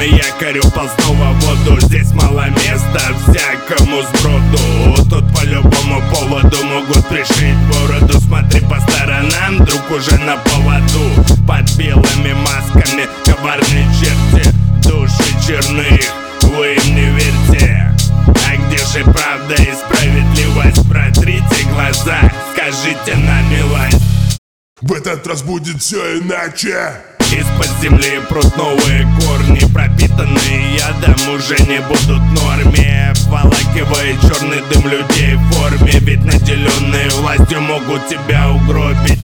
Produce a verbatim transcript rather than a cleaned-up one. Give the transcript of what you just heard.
якорь упал снова в воду. Здесь мало места всякому сброду. Тут по любому поводу могут пришить бороду. Смотри по сторонам, друг уже на поводу. Под белыми масками коварные черти, души черных, вы им не верьте. А где же правда и справедливость? Протрите глаза, скажите на милость. В этот раз будет все иначе. Из-под земли прут новые корни, пропитанные ядом уже не будут в норме. Обволакивает черный дым людей в форме, ведь наделенные властью могут тебя угробить.